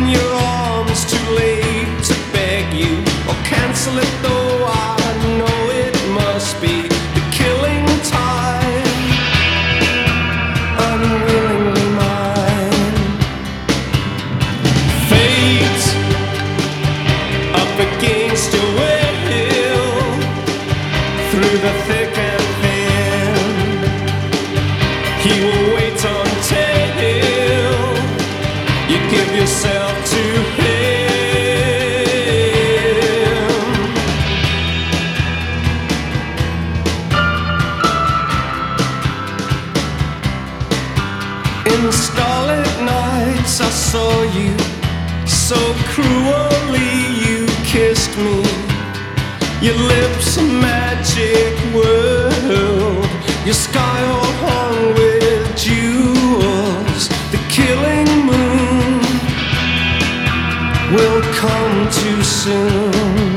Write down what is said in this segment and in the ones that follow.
in your arms, too late to beg you or cancel it, though I know it must be the killing time, unwillingly mine. Fate up against your will, through the thick and thin, he will wait until you give yourself to him. In the starlit nights I saw you, so cruelly you kissed me. Your lips a magic world, your sky all hung with jewels. The killing moon will come too soon.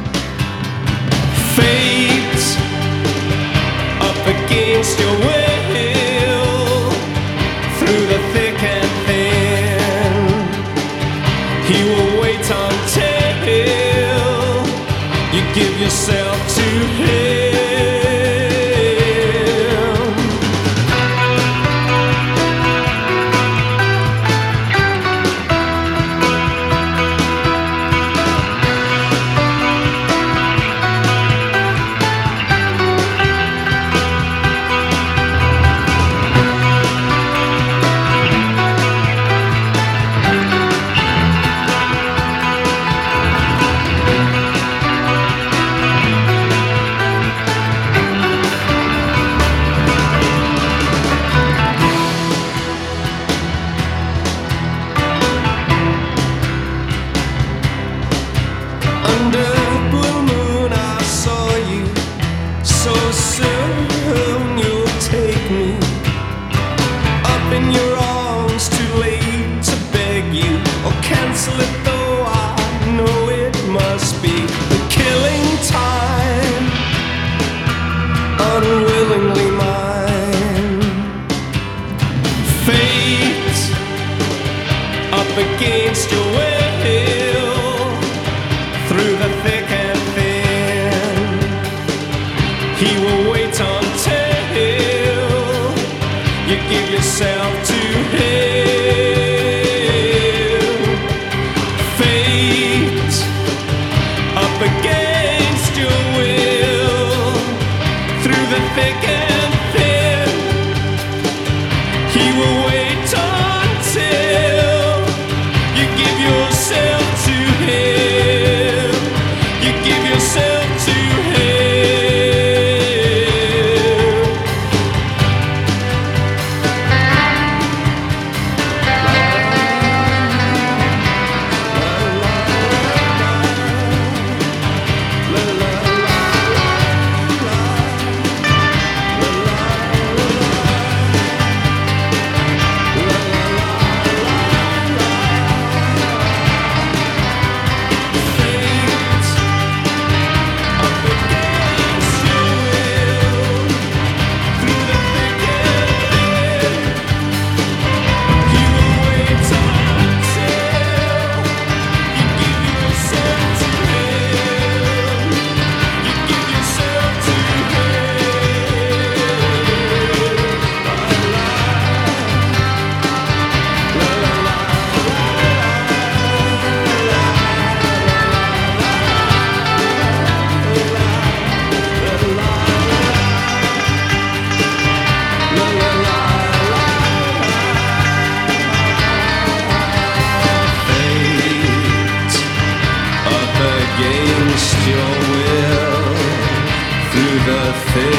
Fate up against your will, through the thick and thin, he will wait until you give yourself to him. Under blue moon I saw you, so soon you'll take me up in your arms, too late to beg you or cancel it, though I know it must be the killing time, unwillingly mine. Fate up against your will, through the thick and thin, he will wait until you give yourself to him. Fate up against your will, through the thick and thin, he will wait until you give yourself to him. You give yourself to him. Against your will, through the thick